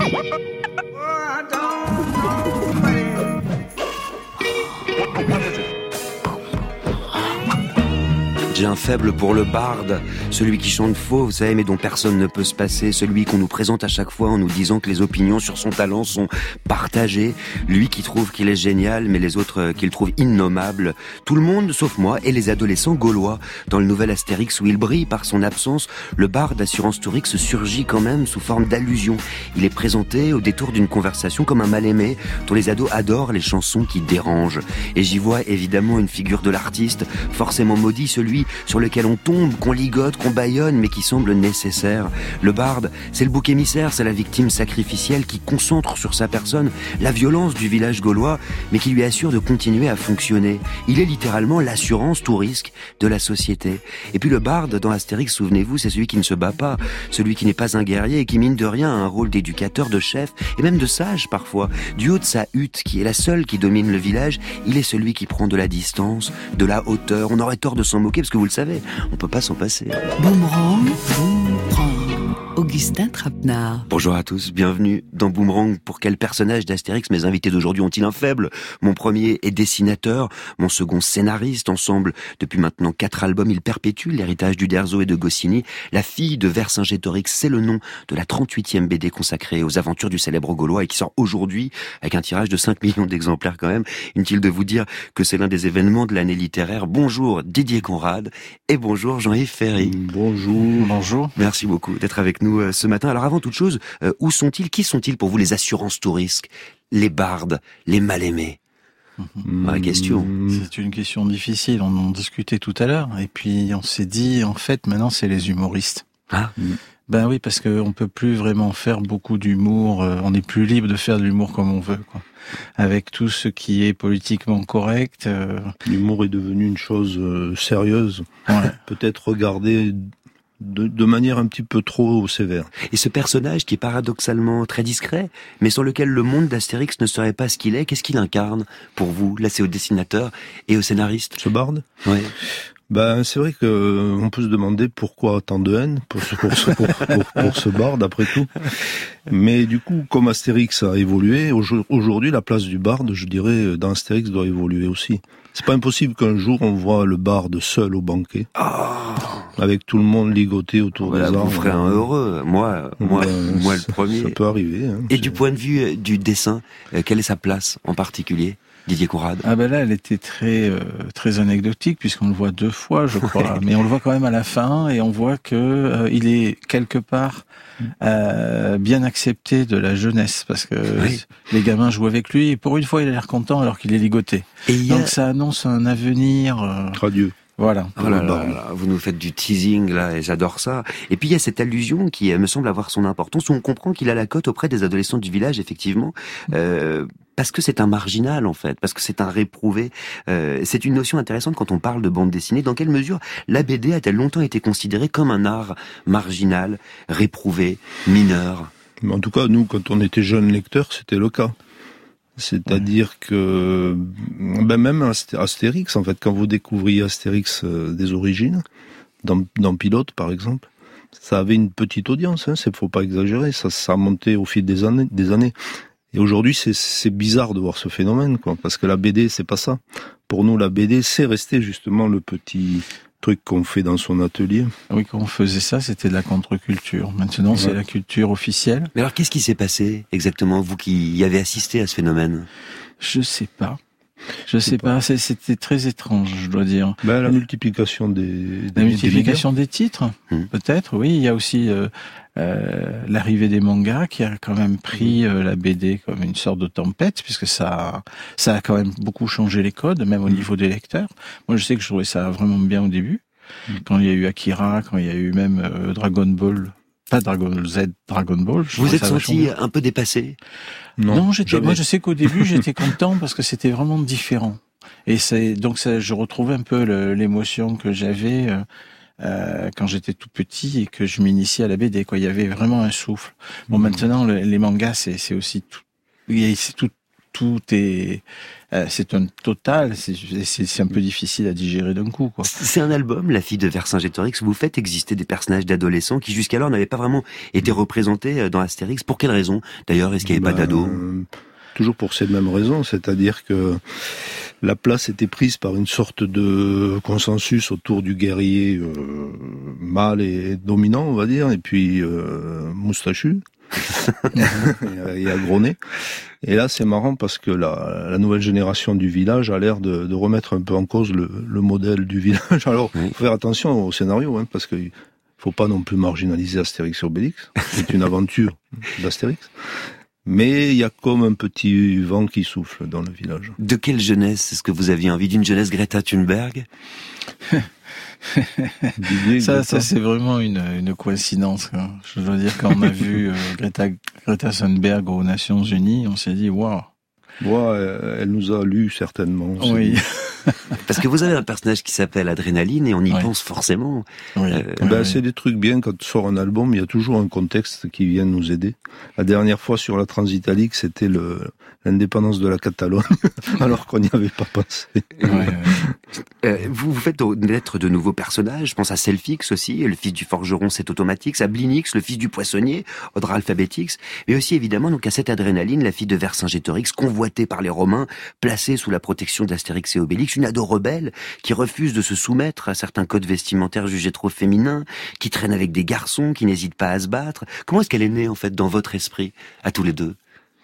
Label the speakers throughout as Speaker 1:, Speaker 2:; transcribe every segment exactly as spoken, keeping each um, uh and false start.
Speaker 1: J'ai un faible pour le barde, celui qui chante faux, vous savez, mais dont personne ne peut se passer, celui qu'on nous présente à chaque fois en nous disant que les opinions sur son talent sont partagées, lui qui trouve qu'il est génial, mais les autres qu'il trouve innommable. Tout le monde, sauf moi, et les adolescents gaulois. Dans le nouvel Astérix où il brille par son absence, le barde d'Assurance Tourix surgit quand même sous forme d'allusion. Il est présenté au détour d'une conversation comme un mal-aimé, dont les ados adorent les chansons qui dérangent. Et j'y vois évidemment une figure de l'artiste, forcément maudit, celui sur lequel on tombe, qu'on ligote, qu'on bâillonne, mais qui semble nécessaire. Le barde, c'est le bouc émissaire, c'est la victime sacrificielle qui concentre sur sa personne la violence du village gaulois, mais qui lui assure de continuer à fonctionner. Il est littéralement l'assurance tout risque de la société. Et puis le barde, dans Astérix, souvenez-vous, c'est celui qui ne se bat pas, celui qui n'est pas un guerrier et qui, mine de rien, a un rôle d'éducateur, de chef, et même de sage parfois. Du haut de sa hutte, qui est la seule qui domine le village, il est celui qui prend de la distance, de la hauteur. On aurait tort de s'en moquer, parce que vous le savez, on peut pas s'en passer.
Speaker 2: Boomerang, Boomerang, Augustin Trapenard.
Speaker 1: Bonjour à tous, bienvenue dans Boomerang. Pour quel personnage d'Astérix mes invités d'aujourd'hui ont-ils un faible? Mon premier est dessinateur, mon second scénariste. Ensemble, depuis maintenant quatre albums, ils perpétuent l'héritage d'Uderzo et de Goscinny. La fille de Vercingétorix, c'est le nom de la trente-huitième B D consacrée aux aventures du célèbre Gaulois et qui sort aujourd'hui avec un tirage de cinq millions d'exemplaires quand même. Inutile de vous dire que c'est l'un des événements de l'année littéraire. Bonjour Didier Conrad et bonjour Jean-Yves Ferry.
Speaker 3: Bonjour. Bonjour.
Speaker 1: Merci beaucoup d'être avec nous euh, ce matin. Alors avant toute chose, euh, où sont-ils? Qui sont-ils pour vous les assurances tout risques, les bardes, les mal-aimés?
Speaker 3: Mmh.
Speaker 1: Vraie question.
Speaker 3: C'est une question difficile, on en discutait tout à l'heure, et puis on s'est dit, en fait, maintenant c'est les humoristes.
Speaker 1: Ah.
Speaker 3: Ben oui, parce qu'on peut plus vraiment faire beaucoup d'humour, euh, on n'est plus libre de faire de l'humour comme on veut, quoi. Avec tout ce qui est politiquement correct. Euh...
Speaker 4: L'humour est devenu une chose euh, sérieuse,
Speaker 3: ouais.
Speaker 4: Peut-être regardée de, de manière un petit peu trop sévère.
Speaker 1: Et ce personnage qui est paradoxalement très discret, mais sur lequel le monde d'Astérix ne serait pas ce qu'il est, qu'est-ce qu'il incarne pour vous? Là, c'est au dessinateur et au scénariste.
Speaker 4: Ce barde?
Speaker 1: Oui.
Speaker 4: Ben, c'est vrai que on peut se demander pourquoi tant de haine pour ce, pour ce, pour, pour, pour ce barde, après tout. Mais du coup, comme Astérix a évolué, aujourd'hui, la place du barde, je dirais, dans Astérix doit évoluer aussi. C'est pas impossible qu'un jour on voit le barde seul au banquet,
Speaker 1: oh
Speaker 4: avec tout le monde ligoté autour
Speaker 1: voilà,
Speaker 4: des arbres.
Speaker 1: Vous ferez un heureux, moi, moi,
Speaker 4: ben,
Speaker 1: moi le
Speaker 4: ça,
Speaker 1: premier.
Speaker 4: Ça peut arriver. Hein,
Speaker 1: et
Speaker 4: c'est...
Speaker 1: du point de vue du dessin, quelle est sa place en particulier? Didier Conrad.
Speaker 3: Ah ben là, elle était très euh, très anecdotique puisqu'on le voit deux fois, je crois. Mais on le voit quand même à la fin et on voit que euh, il est quelque part euh, bien accepté de la jeunesse parce que oui. Les gamins jouent avec lui et pour une fois, il a l'air content alors qu'il est ligoté. Et Donc a... ça annonce un avenir euh...
Speaker 4: radieux.
Speaker 3: Voilà.
Speaker 1: Oh là là là, vous nous faites du teasing là, et j'adore ça. Et puis il y a cette allusion qui me semble avoir son importance, où on comprend qu'il a la cote auprès des adolescents du village, effectivement, euh, parce que c'est un marginal en fait, parce que c'est un réprouvé. Euh, c'est une notion intéressante quand on parle de bande dessinée. Dans quelle mesure la B D a-t-elle longtemps été considérée comme un art marginal, réprouvé, mineur?
Speaker 4: En tout cas, nous, quand on était jeunes lecteurs, c'était le cas. C'est-à-dire que, ben même Astérix, en fait, quand vous découvriez Astérix euh, des origines, dans, dans Pilote, par exemple, ça avait une petite audience, hein, c'est, faut pas exagérer, ça, ça a monté au fil des années, des années. Et aujourd'hui, c'est, c'est bizarre de voir ce phénomène, quoi, parce que la B D, c'est pas ça. Pour nous, la B D, c'est resté justement le petit truc qu'on fait dans son atelier.
Speaker 3: Oui, quand on faisait ça, c'était de la contre-culture. Maintenant, ouais. C'est la culture officielle.
Speaker 1: Mais alors, qu'est-ce qui s'est passé exactement, vous qui y avez assisté à ce phénomène?
Speaker 3: Je sais pas. Je sais pas, pas. C'était très étrange, je dois dire.
Speaker 4: Ben, la multiplication des, des
Speaker 3: la multiplication des, des titres,
Speaker 1: hum.
Speaker 3: peut-être. Oui, il y a aussi euh, euh, l'arrivée des mangas qui a quand même pris euh, la B D comme une sorte de tempête, puisque ça, ça a quand même beaucoup changé les codes, même au hum. niveau des lecteurs. Moi, je sais que je trouvais ça vraiment bien au début, hum. quand il y a eu Akira, quand il y a eu même euh, Dragon Ball. Pas Dragon Z, Dragon Ball.
Speaker 1: Vous êtes senti un peu dépassé?
Speaker 3: Non, non j'étais, moi je sais qu'au début j'étais content parce que c'était vraiment différent. Et c'est donc ça, je retrouvais un peu le, l'émotion que j'avais euh, euh, quand j'étais tout petit et que je m'initiais à la B D. Quoi, il y avait vraiment un souffle. Bon, mmh. Maintenant le, les mangas c'est, c'est aussi tout, c'est tout tout est, euh, c'est un total, c'est, c'est, c'est un peu difficile à digérer d'un coup, quoi.
Speaker 1: C'est un album, La fille de Vercingétorix, où vous faites exister des personnages d'adolescents qui jusqu'alors n'avaient pas vraiment été représentés dans Astérix. Pour quelle raison? D'ailleurs, est-ce qu'il n'y avait
Speaker 4: ben,
Speaker 1: pas d'ados?
Speaker 4: Toujours pour ces mêmes raisons, c'est-à-dire que la place était prise par une sorte de consensus autour du guerrier euh, mâle et dominant, on va dire, et puis euh, moustachu et agronné. Et là, c'est marrant parce que la, la nouvelle génération du village a l'air de, de remettre un peu en cause le, le modèle du village. Alors, il faut faire attention au scénario, hein, parce qu'il faut pas non plus marginaliser Astérix et Obélix. C'est une aventure d'Astérix. Mais il y a comme un petit vent qui souffle dans le village.
Speaker 1: De quelle jeunesse est-ce que vous aviez envie? D'une jeunesse Greta Thunberg?
Speaker 3: ça, ça c'est vraiment une, une coïncidence, quoi. Je dois dire, quand on a vu euh, Greta, Greta Thunberg aux Nations Unies, on s'est dit, waouh.
Speaker 4: Ouais, elle nous a lu certainement.
Speaker 3: Oui.
Speaker 1: Parce que vous avez un personnage qui s'appelle Adrénaline et on y oui. pense forcément.
Speaker 3: Oui.
Speaker 4: Euh, ben, oui. C'est des trucs bien quand sort un album, il y a toujours un contexte qui vient nous aider. La dernière fois sur la Transitalique, c'était le, l'indépendance de la Catalogne, alors qu'on n'y avait pas pensé.
Speaker 3: Ouais, ouais.
Speaker 1: Euh, vous, vous faites naître de nouveaux personnages. Je pense à Selfix aussi, le fils du forgeron, c'est Automatix, à Blinix, le fils du poissonnier, Odra Alphabetix, mais aussi évidemment donc à cette Adrénaline, la fille de Vercingétorix, convoitée par les Romains, placée sous la protection d'Astérix et Obélix, une ado rebelle qui refuse de se soumettre à certains codes vestimentaires jugés trop féminins, qui traîne avec des garçons, qui n'hésitent pas à se battre. Comment est-ce qu'elle est née en fait dans votre esprit, à tous les deux?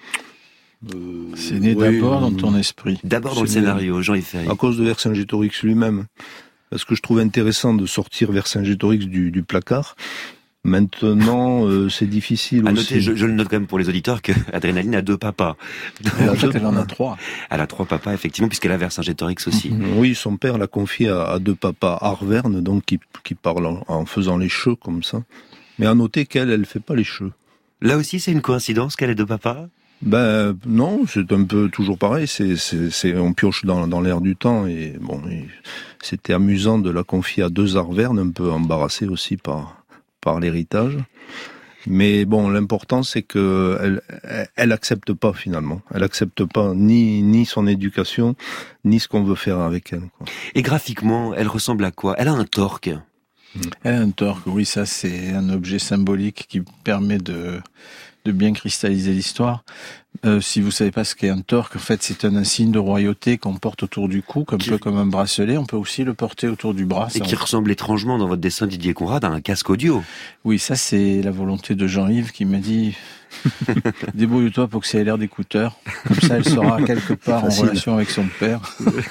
Speaker 3: Euh, c'est né oui, d'abord dans ton esprit.
Speaker 1: D'abord dans le scénario, Jean-Yves Ferry.
Speaker 4: À cause de Vercingétorix lui-même. Parce que je trouve intéressant de sortir Vercingétorix du, du placard. Maintenant, euh, c'est difficile
Speaker 1: à
Speaker 4: aussi.
Speaker 1: Noter, je, je le note quand même pour les auditeurs, que Adrénaline a deux papas.
Speaker 3: Donc, elle, a deux, elle en a trois.
Speaker 1: Elle a trois papas, effectivement, puisqu'elle a Vercingétorix aussi.
Speaker 4: Oui, son père l'a confié à, à deux papas Arverne, donc qui, qui parlent en, en faisant les cheveux comme ça. Mais à noter qu'elle, elle fait pas les cheveux.
Speaker 1: Là aussi, c'est une coïncidence qu'elle ait deux papas?
Speaker 4: Ben non, c'est un peu toujours pareil. C'est, c'est, c'est on pioche dans, dans l'air du temps et bon, et c'était amusant de la confier à deux Arverne, un peu embarrassés aussi par par l'héritage. Mais bon, l'important c'est que elle, elle accepte pas finalement. Elle accepte pas ni ni son éducation, ni ce qu'on veut faire avec elle, quoi.
Speaker 1: Et graphiquement, elle ressemble à quoi? Elle a un torque.
Speaker 3: Elle a un torque, oui, ça c'est un objet symbolique qui permet de de bien cristalliser l'histoire. Euh, si vous savez pas ce qu'est un torque, en fait, c'est un insigne de royauté qu'on porte autour du cou, un qui... peu comme un bracelet. On peut aussi le porter autour du bras.
Speaker 1: Et qui on... ressemble étrangement dans votre dessin, Didier Conrad, à un casque audio.
Speaker 3: Oui, ça c'est la volonté de Jean-Yves qui m'a dit débrouille-toi pour que ça ait l'air d'écouteur. Comme ça, elle sera quelque part Facile. en relation avec son père.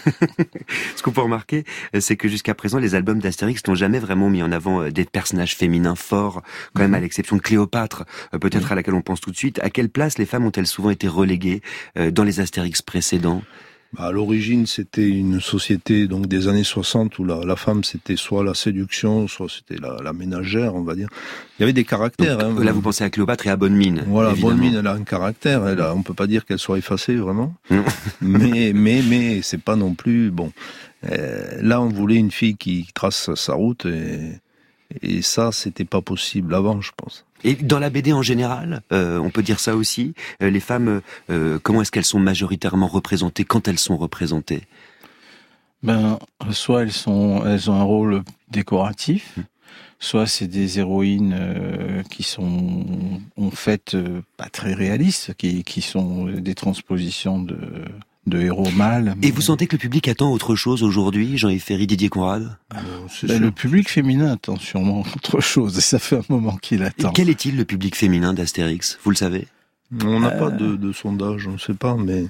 Speaker 1: Ce qu'on peut remarquer, c'est que jusqu'à présent, les albums d'Astérix n'ont jamais vraiment mis en avant des personnages féminins forts, quand même, à l'exception de Cléopâtre, peut-être oui. à laquelle on pense tout de suite. À quelle place les femmes ont-elles souvent été reléguées dans les Astérix précédents?
Speaker 4: Bah, à l'origine, c'était une société donc des années soixante où la, la femme c'était soit la séduction, soit c'était la, la ménagère, on va dire. Il y avait des caractères.
Speaker 1: Donc,
Speaker 4: hein,
Speaker 1: là, vous pensez à Cléopâtre et à Bonne Mine.
Speaker 4: Voilà,
Speaker 1: évidemment.
Speaker 4: Bonne Mine, elle a un caractère. Elle a, on peut pas dire qu'elle soit effacée vraiment. mais mais mais c'est pas non plus bon. Euh, là, on voulait une fille qui trace sa route et et ça, c'était pas possible avant, je pense.
Speaker 1: Et dans la B D en général, euh, on peut dire ça aussi, euh, les femmes, euh, comment est-ce qu'elles sont majoritairement représentées quand elles sont représentées?
Speaker 3: Ben, soit elles sont, elles ont un rôle décoratif, mmh. soit c'est des héroïnes euh, qui sont en fait euh, pas très réalistes, qui, qui sont des transpositions de, de héros mâles.
Speaker 1: Et vous sentez que le public attend autre chose aujourd'hui, Jean-Yves Ferry, Didier Conrad?
Speaker 3: euh, ben, Le public féminin attend sûrement autre chose, et ça fait un moment qu'il attend.
Speaker 1: Et quel est-il le public féminin d'Astérix? Vous le savez?
Speaker 4: On n'a euh... pas de, de sondage, on ne sait pas, mais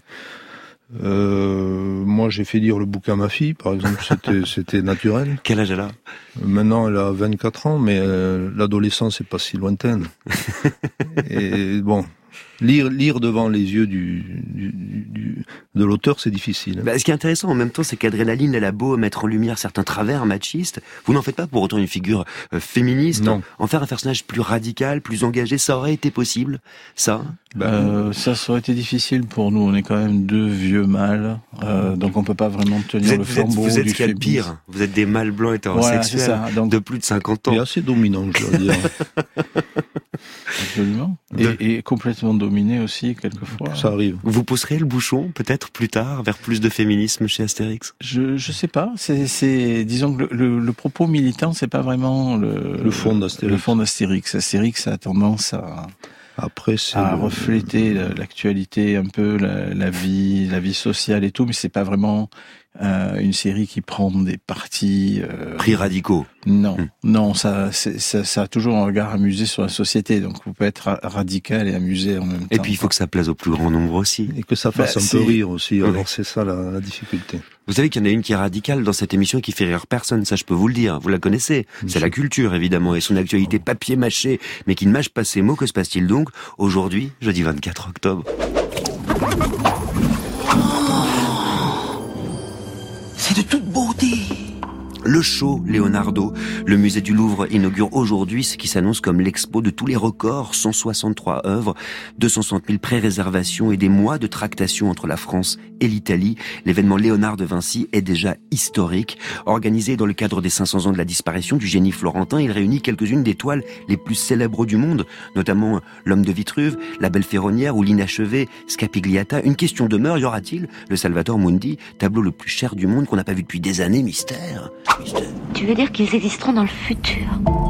Speaker 4: euh, moi j'ai fait lire le bouquin à ma fille, par exemple, c'était, c'était naturel.
Speaker 1: Quel âge elle a?
Speaker 4: Maintenant elle a vingt-quatre ans, mais euh, l'adolescence n'est pas si lointaine. Et bon... Lire, lire devant les yeux du, du, du de l'auteur, c'est difficile.
Speaker 1: Bah, ce qui est intéressant en même temps, c'est qu'Adrénaline, elle a beau mettre en lumière certains travers machistes, vous n'en faites pas pour autant une figure euh, féministe.
Speaker 4: Non.
Speaker 1: En faire un personnage plus radical, plus engagé, ça aurait été possible, ça
Speaker 3: euh, Ça, ça aurait été difficile pour nous. On est quand même deux vieux mâles, euh, donc on peut pas vraiment tenir
Speaker 1: êtes,
Speaker 3: le flambeau
Speaker 1: vous êtes, vous êtes
Speaker 3: du
Speaker 1: ce qu'il y a de pire. Vous êtes des mâles blancs hétérosexuels, voilà, donc... de plus de cinquante ans.
Speaker 4: Et assez dominant, je dois dire.
Speaker 3: Absolument. Et, et complètement dominé aussi, quelquefois.
Speaker 4: Ça arrive.
Speaker 1: Vous pousserez le bouchon, peut-être plus tard, vers plus de féminisme chez Astérix?
Speaker 3: Je je sais pas. C'est c'est disons que le, le, le propos militant, c'est pas vraiment le
Speaker 4: Le fond d'Astérix.
Speaker 3: Le fond d'Astérix. Astérix a tendance à
Speaker 4: Après, c'est
Speaker 3: à
Speaker 4: le-
Speaker 3: refléter l'actualité, un peu la, la vie, la vie sociale et tout, mais c'est pas vraiment euh, une série qui prend des partis. Euh,
Speaker 1: Prix radicaux.
Speaker 3: Non,
Speaker 1: Hmm.
Speaker 3: non, ça, c'est- ça, ça a toujours un regard amusé sur la société. Donc, vous pouvez être ra- radical et amusé en même temps.
Speaker 1: Et puis il faut que ça plaise au plus grand nombre aussi.
Speaker 4: Et que ça fasse
Speaker 3: Bah,
Speaker 4: un
Speaker 3: c'est-
Speaker 4: peu rire aussi.
Speaker 1: Ouais.
Speaker 4: Alors c'est ça la, la difficulté.
Speaker 1: Vous savez qu'il y en a une qui est radicale dans cette émission et qui fait rire personne, ça je peux vous le dire, vous la connaissez. C'est la culture évidemment et son actualité papier mâché, mais qui ne mâche pas ses mots. Que se passe-t-il donc aujourd'hui, jeudi vingt-quatre octobre?
Speaker 2: C'est de toute beauté.
Speaker 1: Le show Leonardo, le musée du Louvre inaugure aujourd'hui ce qui s'annonce comme l'expo de tous les records, cent soixante-trois œuvres, deux cent soixante mille pré-réservations et des mois de tractation entre la France et l'Italie. L'événement Léonard de Vinci est déjà historique. Organisé dans le cadre des cinq cents ans de la disparition du génie florentin, il réunit quelques-unes des toiles les plus célèbres du monde, notamment L'homme de Vitruve, La belle ferronnière ou l'inachevé Scapigliata. Une question demeure, y aura-t-il le Salvator Mundi, tableau le plus cher du monde qu'on n'a pas vu depuis des années? Mystère. Mystère.
Speaker 5: Tu veux dire qu'ils existeront dans le futur?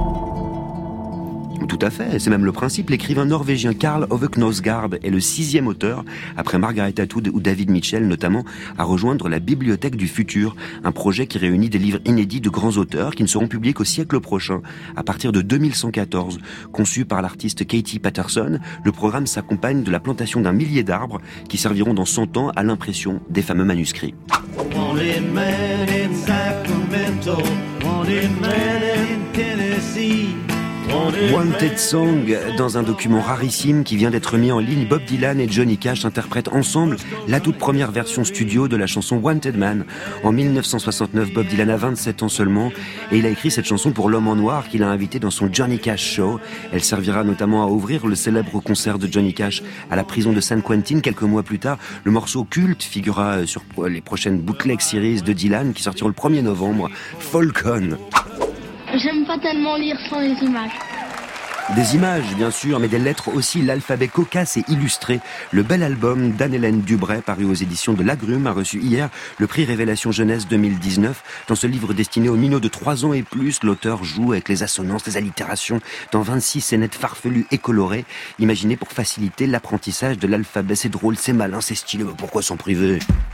Speaker 1: Tout à fait, c'est même le principe. L'écrivain norvégien Karl Ove Knausgaard est le sixième auteur, après Margaret Atwood ou David Mitchell notamment, à rejoindre la Bibliothèque du Futur, un projet qui réunit des livres inédits de grands auteurs qui ne seront publiés qu'au siècle prochain, à partir de deux mille cent quatorze. Conçu par l'artiste Katie Patterson, le programme s'accompagne de la plantation d'un millier d'arbres qui serviront dans cent ans à l'impression des fameux manuscrits.
Speaker 6: Wanted man in Sacramento, wanted man in Tennessee.
Speaker 1: Wanted Song, dans un document rarissime qui vient d'être mis en ligne, Bob Dylan et Johnny Cash interprètent ensemble la toute première version studio de la chanson Wanted Man. En mille neuf cent soixante-neuf, Bob Dylan a vingt-sept ans seulement et il a écrit cette chanson pour l'homme en noir qu'il a invité dans son Johnny Cash Show. Elle servira notamment à ouvrir le célèbre concert de Johnny Cash à la prison de San Quentin quelques mois plus tard. Le morceau culte figurera sur les prochaines bootleg series de Dylan qui sortiront le premier novembre, Falcon.
Speaker 7: J'aime pas tellement lire sans les images.
Speaker 1: Des images, bien sûr, mais des lettres aussi, l'alphabet cocasse et illustré. Le bel album d'Anne-Hélène Dubray, paru aux éditions de l'Agrume, a reçu hier le prix Révélation Jeunesse deux mille dix-neuf. Dans ce livre destiné aux minots de trois ans et plus, l'auteur joue avec les assonances, les allitérations, dans vingt-six scénettes farfelues et colorées, imaginées pour faciliter l'apprentissage de l'alphabet. C'est drôle, c'est malin, c'est stylé, mais pourquoi s'en priver ?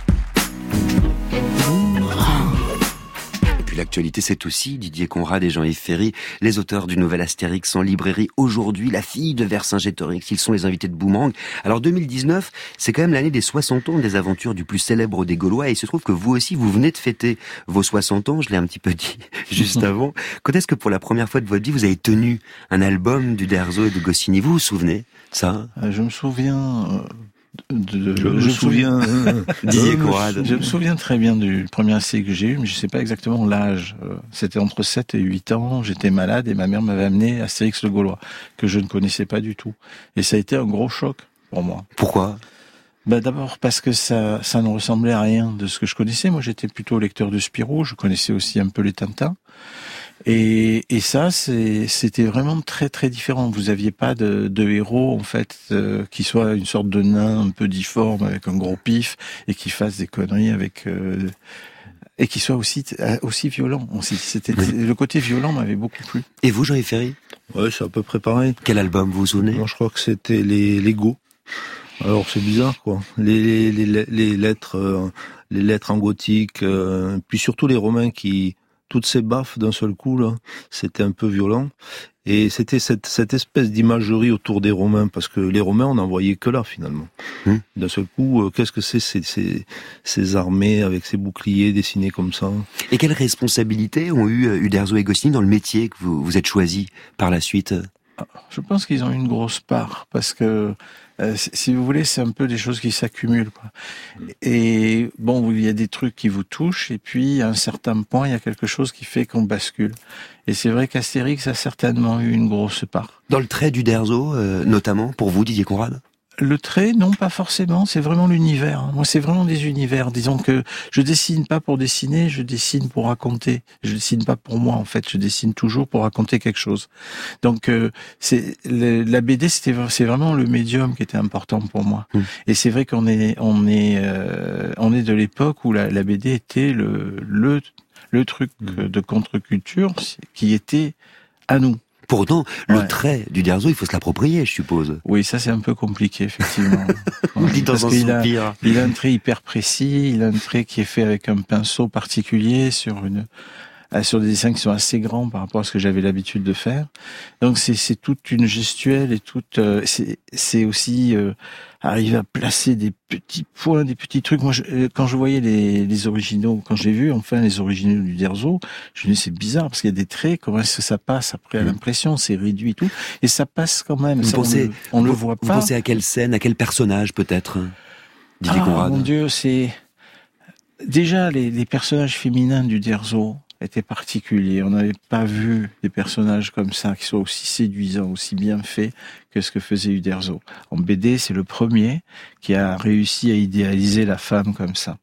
Speaker 1: L'actualité, c'est aussi Didier Conrad et Jean-Yves Ferry, les auteurs du nouvel Astérix en librairie aujourd'hui, La fille de Vercingétorix. Ils sont les invités de Boomerang. Alors deux mille dix-neuf, c'est quand même l'année des soixante ans des aventures du plus célèbre des Gaulois et il se trouve que vous aussi, vous venez de fêter vos soixante ans, je l'ai un petit peu dit juste avant. Quand est-ce que pour la première fois de votre vie, vous avez tenu un album d'Uderzo et de Goscinny? Vous vous souvenez ça?
Speaker 3: Je me souviens... Euh... De, de,
Speaker 4: je, je me souviens,
Speaker 1: Didier Conrad.
Speaker 3: Je me souviens très bien du premier A C que j'ai eu, mais je sais pas exactement l'âge. C'était entre sept et huit ans, j'étais malade et ma mère m'avait amené Astérix le Gaulois, que je ne connaissais pas du tout. Et ça a été un gros choc pour moi.
Speaker 1: Pourquoi?
Speaker 3: Bah d'abord parce que ça, ça ne ressemblait à rien de ce que je connaissais. Moi j'étais plutôt lecteur de Spirou, je connaissais aussi un peu les Tintins. Et, et ça, c'est, c'était vraiment très très différent. Vous aviez pas de, de héros en fait euh, qui soit une sorte de nain un peu difforme avec un gros pif et qui fasse des conneries avec euh, et qui soit aussi aussi violent. C'était oui. Le côté violent m'avait beaucoup plu.
Speaker 1: Et vous, Jean-Yves Ferry?
Speaker 4: Ouais, c'est à peu près pareil.
Speaker 1: Quel album vous vous souvenez?
Speaker 4: Moi, je crois que c'était les Lego. Alors c'est bizarre quoi. Les les les, les lettres euh, les lettres en gothique, euh, puis surtout les Romains qui toutes ces baffes d'un seul coup là, c'était un peu violent. Et c'était cette, cette espèce d'imagerie autour des Romains, parce que les Romains, on n'en voyait que là, finalement. Mmh. D'un seul coup, euh, qu'est-ce que c'est ces, ces, ces armées avec ces boucliers dessinés comme ça?
Speaker 1: Et quelles responsabilités ont eu Uderzo et Goscinny dans le métier que vous, vous êtes choisi par la suite?
Speaker 3: Je pense qu'ils ont une grosse part, parce que, euh, si vous voulez, c'est un peu des choses qui s'accumulent, quoi. Et bon, il y a des trucs qui vous touchent, et puis à un certain point, il y a quelque chose qui fait qu'on bascule. Et c'est vrai qu'Astérix a certainement eu une grosse part.
Speaker 1: Dans le trait d'Uderzo, euh, notamment, pour vous, Didier Conrad?
Speaker 3: Le trait, non, pas forcément. C'est vraiment l'univers. Moi, c'est vraiment des univers. Disons que je dessine pas pour dessiner, je dessine pour raconter. Je dessine pas pour moi, en fait. Je dessine toujours pour raconter quelque chose. Donc, euh, c'est le, la B D, c'était c'est vraiment le médium qui était important pour moi. Mmh. Et c'est vrai qu'on est on est euh, on est de l'époque où la, la B D était le le le truc mmh. de contre-culture qui était à nous.
Speaker 1: Pour autant, le
Speaker 3: ouais.
Speaker 1: trait du Derzo, il faut se l'approprier, je suppose.
Speaker 3: Oui, ça c'est un peu compliqué, effectivement.
Speaker 1: Vous le dites dans un soupir.
Speaker 3: Il a un trait hyper précis, il a un trait qui est fait avec un pinceau particulier sur une, sur des dessins qui sont assez grands par rapport à ce que j'avais l'habitude de faire. Donc c'est, c'est toute une gestuelle et toute, euh, c'est, c'est aussi euh, arriver à placer des petits points, des petits trucs. Moi, je, quand je voyais les, les originaux, quand j'ai vu enfin les originaux du Derzo, je me dis c'est bizarre parce qu'il y a des traits, comment est-ce que ça passe après à l'impression, c'est réduit et tout, et ça passe quand même.
Speaker 1: Vous
Speaker 3: ça,
Speaker 1: pensez,
Speaker 3: on le, on
Speaker 1: vous,
Speaker 3: le voit
Speaker 1: vous
Speaker 3: pas.
Speaker 1: Vous pensez à quelle scène, à quel personnage peut-être, Didier
Speaker 3: ah,
Speaker 1: Conrad?
Speaker 3: Mon Dieu, c'est déjà les, les personnages féminins du Derzo étaient particuliers. On n'avait pas vu des personnages comme ça qui soient aussi séduisants, aussi bien faits que ce que faisait Uderzo. En B D, c'est le premier qui a réussi à idéaliser la femme comme ça.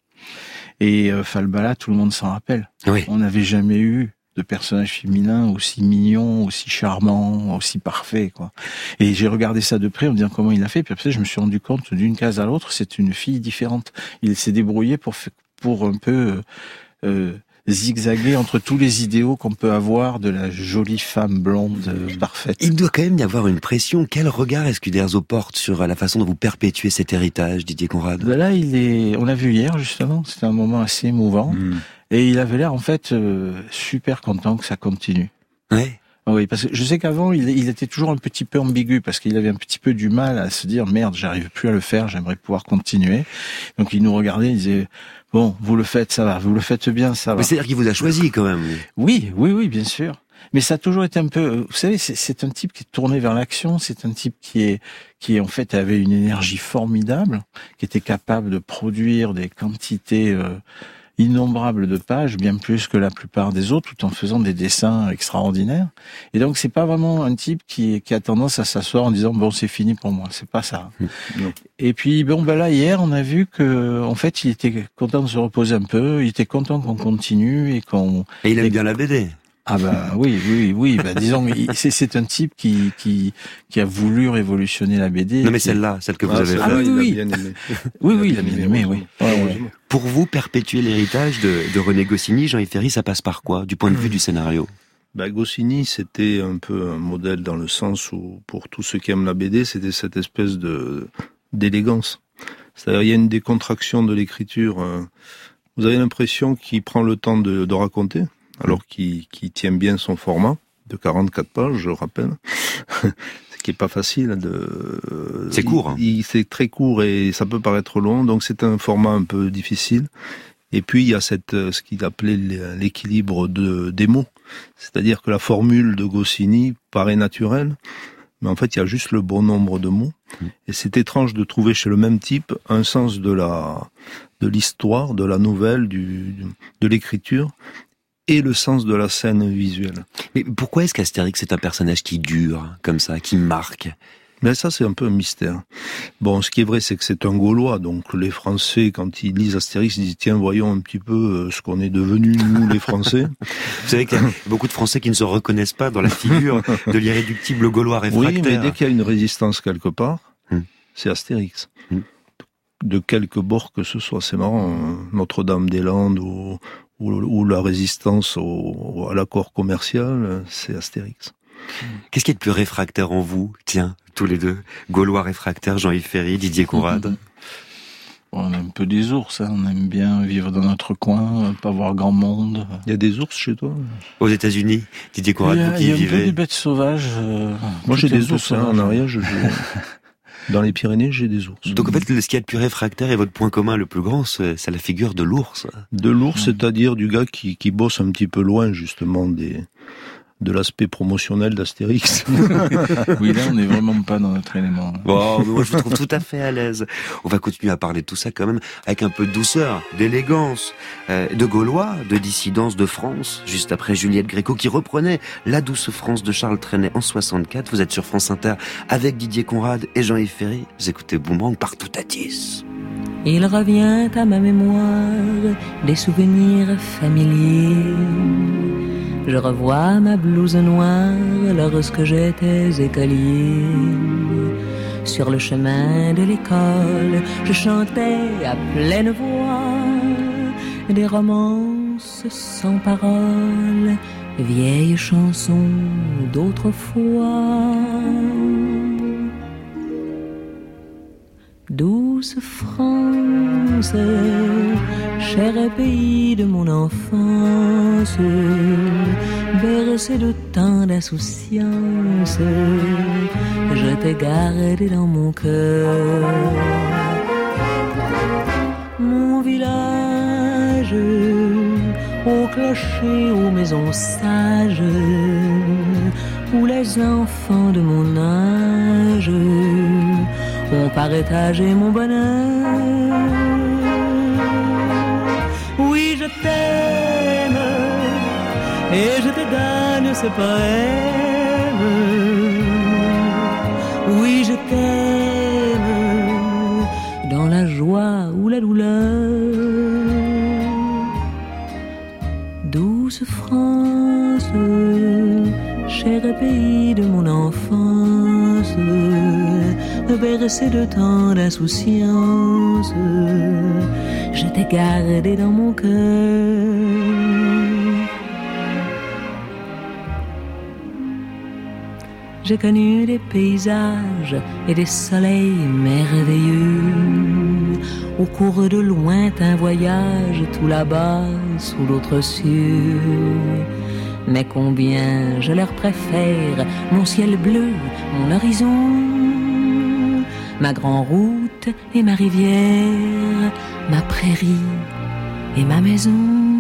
Speaker 3: Et euh, Falbala, tout le monde s'en rappelle.
Speaker 1: Oui.
Speaker 3: On n'avait jamais eu de personnage féminin aussi mignon, aussi charmant, aussi parfait, quoi. Et j'ai regardé ça de près en me disant comment il a fait, puis après je me suis rendu compte d'une case à l'autre, c'est une fille différente. Il s'est débrouillé pour pour un peu euh, zigzaguer entre tous les idéaux qu'on peut avoir de la jolie femme blonde euh, parfaite.
Speaker 1: Il doit quand même y avoir une pression. Quel regard est-ce qu'Uderzo porte sur la façon dont vous perpétuez cet héritage, Didier Conrad?
Speaker 3: Ben là, il est. On l'a vu hier justement. C'était un moment assez émouvant. Mmh. Et il avait l'air en fait euh, super content que ça continue.
Speaker 1: Ouais.
Speaker 3: Oui, parce que je sais qu'avant, il, il était toujours un petit peu ambigu, parce qu'il avait un petit peu du mal à se dire « Merde, j'arrive plus à le faire, j'aimerais pouvoir continuer. » Donc il nous regardait, il disait « Bon, vous le faites, ça va, vous le faites bien, ça va. »
Speaker 1: Mais c'est-à-dire qu'il vous a choisi quand même.
Speaker 3: Oui, oui, oui, bien sûr. Mais ça a toujours été un peu... Vous savez, c'est, c'est un type qui est tourné vers l'action, c'est un type qui est qui en fait avait une énergie formidable, qui était capable de produire des quantités... Euh, innombrables de pages, bien plus que la plupart des autres, tout en faisant des dessins extraordinaires. Et donc, c'est pas vraiment un type qui, qui a tendance à s'asseoir en disant bon, c'est fini pour moi. C'est pas ça. Non. Et puis, bon, ben là, hier, on a vu que, en fait, il était content de se reposer un peu. Il était content qu'on continue et qu'on.
Speaker 1: Et il aime
Speaker 3: et...
Speaker 1: bien la B D.
Speaker 3: Ah ben oui, oui, oui. Ben disons, c'est, c'est un type qui qui qui a voulu révolutionner la B D.
Speaker 1: Non mais
Speaker 3: qui...
Speaker 1: celle-là, celle que vous
Speaker 4: ah,
Speaker 1: avez faite.
Speaker 3: Ah oui, oui,
Speaker 4: il a bien aimé.
Speaker 3: oui, oui, il a bien aimé, oui. Ouais, ouais.
Speaker 1: Pour vous, perpétuer l'héritage de, de René Goscinny, Jean-Yves Ferry, ça passe par quoi, du point de vue du scénario?
Speaker 4: Bah, Goscinny, c'était un peu un modèle dans le sens où, pour tous ceux qui aiment la B D, c'était cette espèce de d'élégance. C'est-à-dire, il y a une décontraction de l'écriture. Vous avez l'impression qu'il prend le temps de, de raconter, alors qu'il, qu'il tient bien son format de quarante-quatre pages, je rappelle. Ce qui est pas facile de.
Speaker 1: C'est court. Hein.
Speaker 4: Il, c'est très court et ça peut paraître long, donc c'est un format un peu difficile. Et puis il y a cette ce qu'il appelait l'équilibre de des mots, c'est-à-dire que la formule de Goscinny paraît naturelle, mais en fait il y a juste le bon nombre de mots. Mmh. Et c'est étrange de trouver chez le même type un sens de la de l'histoire, de la nouvelle, du de l'écriture. Et le sens de la scène visuelle.
Speaker 1: Mais pourquoi est-ce qu'Astérix est un personnage qui dure, comme ça, qui marque?
Speaker 4: Ben ça, c'est un peu un mystère. Bon, ce qui est vrai, c'est que c'est un Gaulois, donc les Français, quand ils lisent Astérix, ils disent, tiens, voyons un petit peu ce qu'on est devenus, nous, les Français.
Speaker 1: Vous savez qu'il y a beaucoup de Français qui ne se reconnaissent pas dans la figure de l'irréductible Gaulois réfractaire.
Speaker 4: Oui, mais dès qu'il y a une résistance quelque part, hum. c'est Astérix. Hum. De quelque bord que ce soit, c'est marrant, hein. Notre-Dame-des-Landes ou... ou la résistance au, à l'accord commercial, c'est Astérix.
Speaker 1: Qu'est-ce qui est le plus réfractaire en vous? Tiens, tous les deux, Gaulois réfractaires, Jean-Yves Ferry, Didier Conrad.
Speaker 3: On aime un peu des ours, hein. On aime bien vivre dans notre coin, pas voir grand monde.
Speaker 4: Il y a des ours chez toi?
Speaker 1: Aux États-Unis, Didier Conrad, vous qui y vivez.
Speaker 3: Il y a un peu des bêtes sauvages. Euh,
Speaker 4: Moi j'ai des ours hein, en Ariège. Dans les Pyrénées, j'ai des ours.
Speaker 1: Donc en fait, ce qu'il y a de plus réfractaire et votre point commun le plus grand, c'est, c'est la figure de l'ours.
Speaker 4: De l'ours, mmh. c'est-à-dire du gars qui, qui bosse un petit peu loin justement des de l'aspect promotionnel d'Astérix.
Speaker 3: Oui, là, on n'est vraiment pas dans notre élément.
Speaker 1: Bon, mais moi, je vous trouve tout à fait à l'aise. On va continuer à parler de tout ça quand même avec un peu de douceur, d'élégance, euh, de Gaulois, de dissidence de France, juste après Juliette Gréco qui reprenait La douce France de Charles Trenet en soixante-quatre. Vous êtes sur France Inter avec Didier Conrad et Jean-Yves Ferry. Vous écoutez Boomerang partout à dix.
Speaker 8: Il revient à ma mémoire des souvenirs familiers. Je revois ma blouse noire lorsque j'étais écolier. Sur le chemin de l'école, je chantais à pleine voix des romances sans paroles, vieilles chansons d'autrefois. Douce France, cher pays de mon enfance, bercé de tant d'insouciance, je t'ai gardé dans mon cœur. Mon village, au clocher, aux maisons sages, où les enfants de mon âge ont partager mon bonheur. Oui, je t'aime et je te donne ce poème. Oui, je t'aime dans la joie ou la douleur. Douce France, cher pays de mon enfance, bercé de tant d'insouciance, je t'ai gardé dans mon cœur. J'ai connu des paysages et des soleils merveilleux, au cours de lointains voyages, tout là-bas, sous l'autre cieux. Mais combien je leur préfère mon ciel bleu, mon horizon, ma grande route et ma rivière, ma prairie et ma maison.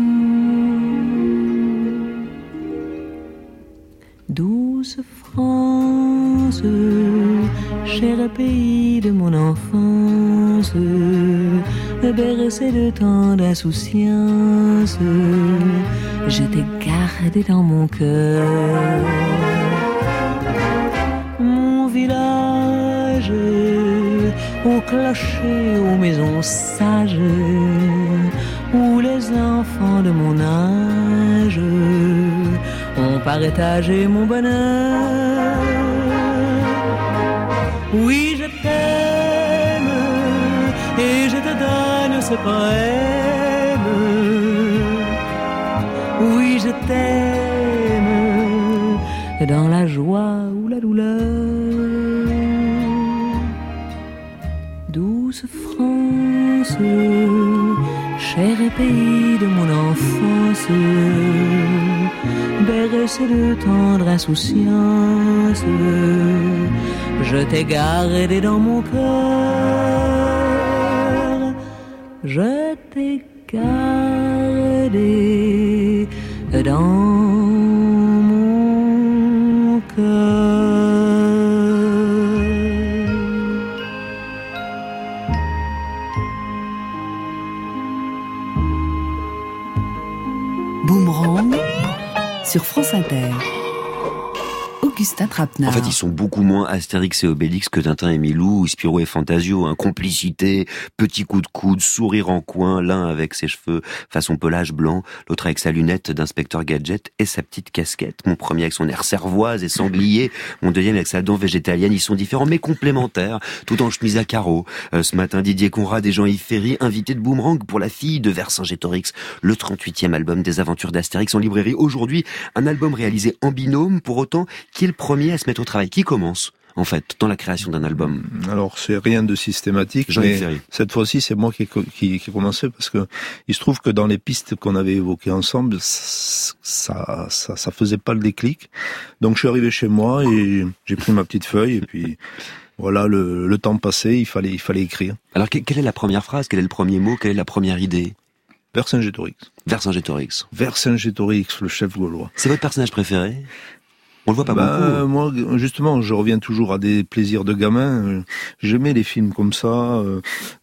Speaker 8: Douce France, cher pays de mon enfance, bercé de tant d'insouciance, je t'ai gardé dans mon cœur. Mon village, au clocher, aux maisons sages, où les enfants de mon âge ont partagé mon bonheur. Oui, je t'aime et je te donne ce poème. Oui, je t'aime dans la joie ou la douleur. Douce France, cher pays de mon enfance, bercé de tendre insouciance, je t'ai gardé dans mon cœur. Je t'ai gardé dans mon cœur.
Speaker 9: Boomerang sur France Inter. Augustin Trapenard.
Speaker 1: En fait, ils sont beaucoup moins Astérix et Obélix que Tintin et Milou, ou Spirou et Fantasio. Hein. Complicité, petit coup de coude, sourire en coin, l'un avec ses cheveux façon pelage blanc, l'autre avec sa lunette d'inspecteur gadget et sa petite casquette. Mon premier avec son air cervoise et sanglier, mon deuxième avec sa dent végétalienne. Ils sont différents mais complémentaires, tout en chemise à carreaux. Euh, ce matin, Didier Conrad et Jean-Yves Ferry, invités de Boomerang pour La fille de Vercingétorix, le trente-huitième album des aventures d'Astérix en librairie. Aujourd'hui, un album réalisé en binôme, pour autant, qui est le premier à se mettre au travail? Qui commence, en fait, dans la création d'un album?
Speaker 4: Alors, c'est rien de systématique, mais cette fois-ci, c'est moi qui ai qui, qui commencé, parce que il se trouve que dans les pistes qu'on avait évoquées ensemble, ça, ça, ça faisait pas le déclic. Donc, je suis arrivé chez moi et j'ai pris ma petite feuille et puis voilà, le, le temps passé, il fallait, il fallait écrire.
Speaker 1: Alors, quelle est la première phrase? Quel est le premier mot? Quelle est la première idée?
Speaker 4: Vercingétorix.
Speaker 1: Vercingétorix.
Speaker 4: Vercingétorix, le chef gaulois.
Speaker 1: C'est votre personnage préféré ? On le voit pas
Speaker 4: bah,
Speaker 1: beaucoup.
Speaker 4: Moi, justement, je reviens toujours à des plaisirs de gamin. J'aimais les films comme ça, euh,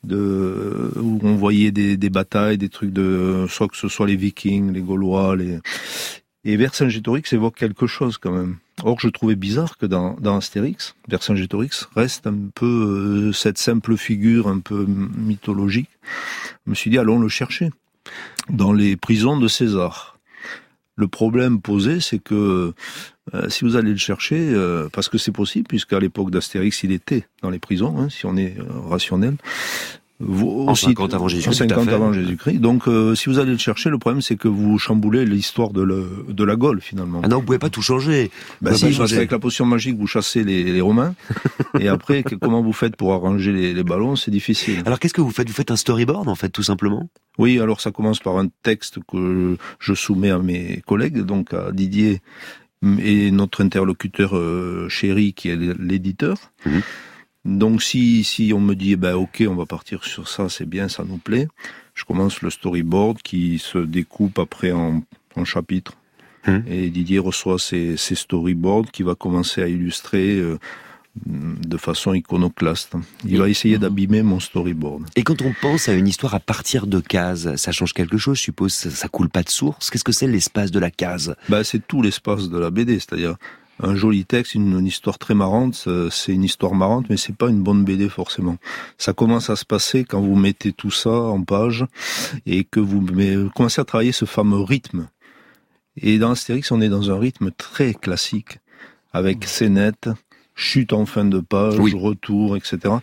Speaker 4: de où on voyait des, des batailles, des trucs de, soit que ce soit les Vikings, les Gaulois, les. Et Vercingétorix évoque quelque chose quand même. Or, je trouvais bizarre que dans, dans Astérix, Vercingétorix reste un peu euh, cette simple figure un peu mythologique. Je me suis dit, allons le chercher dans les prisons de César. Le problème posé, c'est que euh, si vous allez le chercher, euh, parce que c'est possible, puisqu'à l'époque d'Astérix, il était dans les prisons, hein, si on est euh, rationnel. Vous,
Speaker 1: en
Speaker 4: aussi,
Speaker 1: cinquante avant Jésus-Christ.
Speaker 4: En cinquante avant Jésus-Christ. Donc, euh, si vous allez le chercher, le problème, c'est que vous chamboulez l'histoire de, le, de la Gaule, finalement.
Speaker 1: Ah non, vous pouvez pas tout changer.
Speaker 4: Bah si, parce qu'avec la potion magique, vous chassez les, les Romains. Et après, que, comment vous faites pour arranger les, les ballons, c'est difficile.
Speaker 1: Alors, qu'est-ce que vous faites ? Vous faites un storyboard, en fait, tout simplement ?
Speaker 4: Oui, alors ça commence par un texte que je soumets à mes collègues, donc à Didier et notre interlocuteur euh, chéri, qui est l'éditeur. Mmh. Donc si si on me dit ben ok, on va partir sur ça, c'est bien, ça nous plaît, je commence le storyboard qui se découpe après en, en chapitres. Mmh. Et Didier reçoit ces, ces storyboards qui va commencer à illustrer euh, de façon iconoclaste. Il va essayer d'abîmer mon storyboard.
Speaker 1: Et quand on pense à une histoire à partir de cases, ça change quelque chose, je suppose, ça, ça coule pas de source. Qu'est-ce que c'est l'espace de la case ?
Speaker 4: Ben c'est tout l'espace de la B D, c'est-à-dire un joli texte, une, une histoire très marrante, c'est une histoire marrante, mais c'est pas une bonne B D forcément. Ça commence à se passer quand vous mettez tout ça en page et que vous met, commencez à travailler ce fameux rythme. Et dans Astérix, on est dans un rythme très classique, avec scénette, chute en fin de page, oui. Retour, et cetera.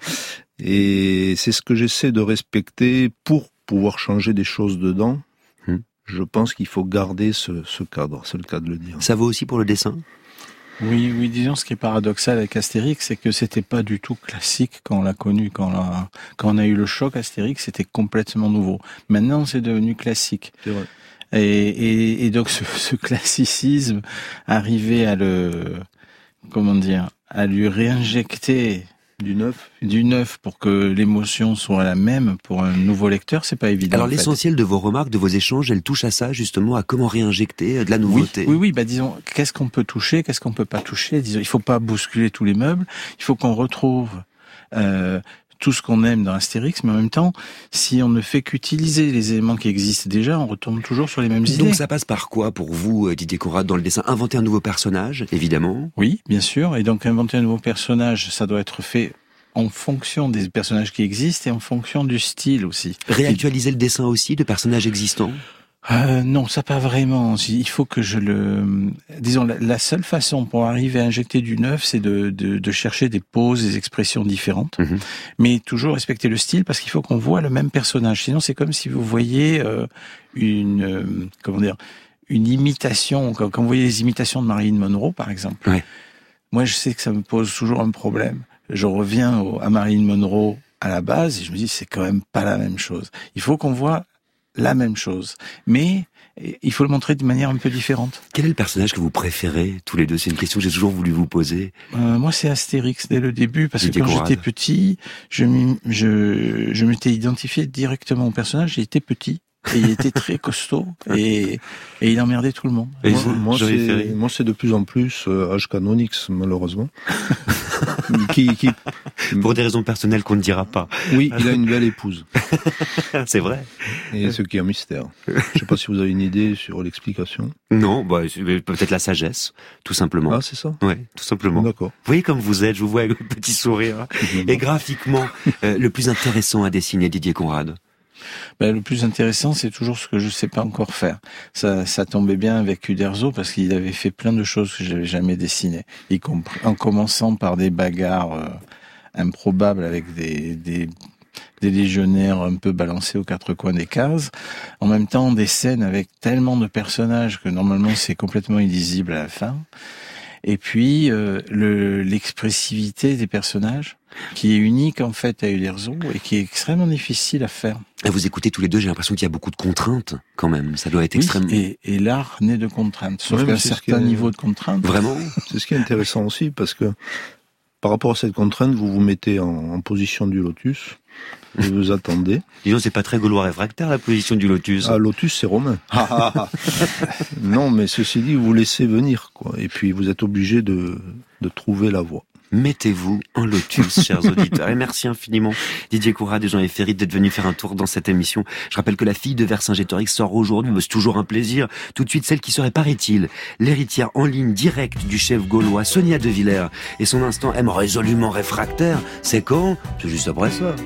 Speaker 4: Et c'est ce que j'essaie de respecter pour pouvoir changer des choses dedans. Hum. Je pense qu'il faut garder ce, ce cadre, c'est le cas de le dire.
Speaker 1: Ça vaut aussi pour le dessin ?
Speaker 3: Oui, oui, disons, ce qui est paradoxal avec Astérix, c'est que c'était pas du tout classique quand on l'a connu, quand on a, quand on a eu le choc Astérix, c'était complètement nouveau. Maintenant, c'est devenu classique.
Speaker 4: C'est vrai.
Speaker 3: Et, et, et donc, ce, ce classicisme, arriver à le, comment dire, à lui réinjecter
Speaker 4: du neuf,
Speaker 3: du neuf pour que l'émotion soit la même pour un nouveau lecteur, c'est pas évident.
Speaker 1: Alors
Speaker 3: en
Speaker 1: l'essentiel
Speaker 3: fait.
Speaker 1: de vos remarques, de vos échanges, elle touche à ça justement, à comment réinjecter de la nouveauté.
Speaker 3: Oui, oui, oui, bah disons, qu'est-ce qu'on peut toucher, qu'est-ce qu'on peut pas toucher. Disons, il faut pas bousculer tous les meubles. Il faut qu'on retrouve euh, tout ce qu'on aime dans Astérix, mais en même temps, si on ne fait qu'utiliser les éléments qui existent déjà, on retombe toujours sur les mêmes idées.
Speaker 1: Donc ça passe par quoi pour vous, Didier Conrad, dans le dessin ? Inventer un nouveau personnage, évidemment.
Speaker 3: Oui, bien sûr. Et donc inventer un nouveau personnage, ça doit être fait en fonction des personnages qui existent et en fonction du style aussi.
Speaker 1: Réactualiser le dessin aussi de personnages existants ?
Speaker 3: Euh, non, ça pas vraiment. Il faut que je le... Disons, la, la seule façon pour arriver à injecter du neuf, c'est de, de, de chercher des poses, des expressions différentes, mmh. mais toujours respecter le style, parce qu'il faut qu'on voit le même personnage. Sinon, c'est comme si vous voyez euh, une... Euh, comment dire une imitation, quand, quand vous voyez les imitations de Marilyn Monroe, par exemple.
Speaker 1: Ouais.
Speaker 3: Moi, je sais que ça me pose toujours un problème. Je reviens au, à Marilyn Monroe à la base, et je me dis, c'est quand même pas la même chose. Il faut qu'on voit la même chose, mais il faut le montrer d'une manière un peu différente.
Speaker 1: Quel est le personnage que vous préférez, tous les deux ? C'est une question que j'ai toujours voulu vous poser.
Speaker 3: Euh, moi, c'est Astérix dès le début, parce Didier que quand Conrad. J'étais petit, je, je, je m'étais identifié directement au personnage. J'étais petit, et il était très costaud, et, et il emmerdait tout le monde.
Speaker 4: Et moi, moi, c'est, moi, c'est de plus en plus euh, H K Nonix, malheureusement. qui, qui...
Speaker 1: Pour des raisons personnelles qu'on ne dira pas.
Speaker 4: Oui, il a une belle épouse.
Speaker 1: C'est vrai.
Speaker 4: Et ce qui est un mystère. Je ne sais pas si vous avez une idée sur l'explication.
Speaker 1: Non, bah, peut-être la sagesse, tout simplement.
Speaker 4: Ah, c'est ça ?
Speaker 1: Oui, tout simplement.
Speaker 4: D'accord.
Speaker 1: Vous voyez comme vous êtes, je vous vois avec un petit sourire. Et graphiquement, euh, le plus intéressant à dessiner, Didier Conrad ?
Speaker 3: Ben, le plus intéressant, c'est toujours ce que je sais pas encore faire. Ça, ça tombait bien avec Uderzo parce qu'il avait fait plein de choses que j'avais jamais dessinées, y compris en commençant par des bagarres euh, improbables avec des, des des légionnaires un peu balancés aux quatre coins des cases. En même temps, des scènes avec tellement de personnages que normalement c'est complètement illisible à la fin. Et puis euh, le, l'expressivité des personnages, qui est unique en fait à Uderzo et qui est extrêmement difficile à faire.
Speaker 1: À vous écoutez tous les deux, j'ai l'impression qu'il y a beaucoup de contraintes quand même. Ça doit être
Speaker 3: oui,
Speaker 1: extrêmement...
Speaker 3: Et, et l'art naît de contraintes, sauf
Speaker 4: ouais,
Speaker 3: qu'un certain
Speaker 4: est...
Speaker 3: niveau de contraintes.
Speaker 1: Vraiment ?
Speaker 4: C'est ce qui est intéressant aussi, parce que par rapport à cette contrainte, vous vous mettez en, en position du lotus. Et vous attendez.
Speaker 1: Disons, c'est pas très gaulois réfractaire, la position du lotus.
Speaker 4: Ah, lotus, c'est romain. Non, mais ceci dit, vous laissez venir, quoi. Et puis, vous êtes obligé de, de trouver la voie.
Speaker 1: Mettez-vous en lotus, chers auditeurs. Et merci infiniment, Didier Courade et Jean Ferry, d'être venus faire un tour dans cette émission. Je rappelle que La fille de Vercingétorix sort aujourd'hui, mais c'est toujours un plaisir. Tout de suite, celle qui serait, paraît-il, l'héritière en ligne directe du chef gaulois, Sonia De Villers. Et son instant M résolument réfractaire, c'est quand? C'est juste après ça.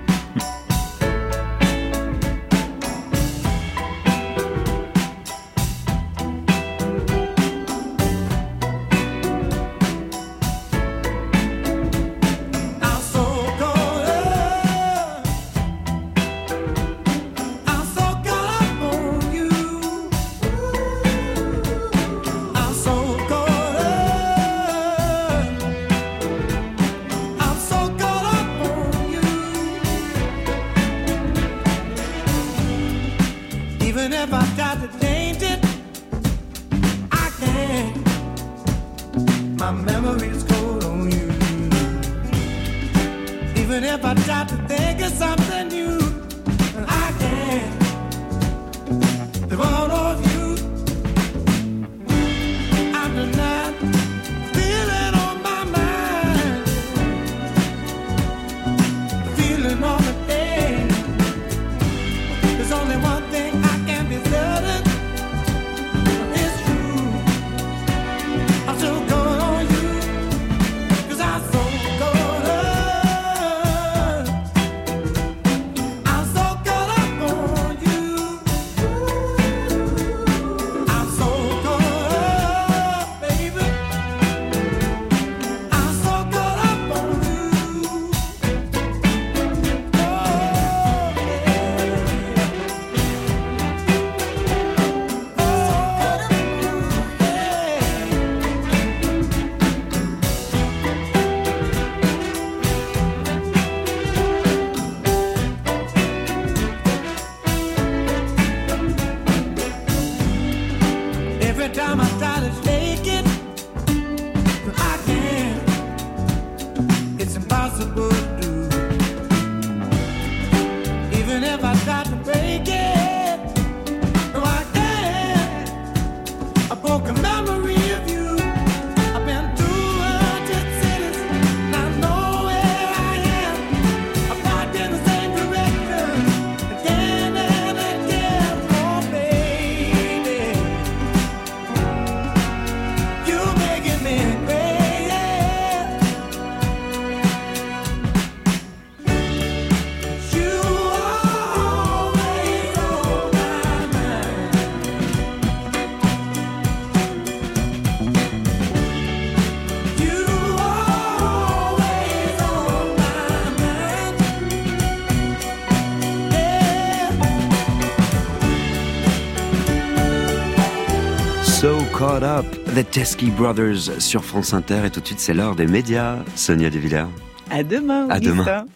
Speaker 1: So Caught Up, The Teskey Brothers sur France Inter. Et tout de suite, c'est l'heure des médias. Sonia De Villers.
Speaker 10: À demain,
Speaker 1: à
Speaker 10: Augustin.
Speaker 1: demain.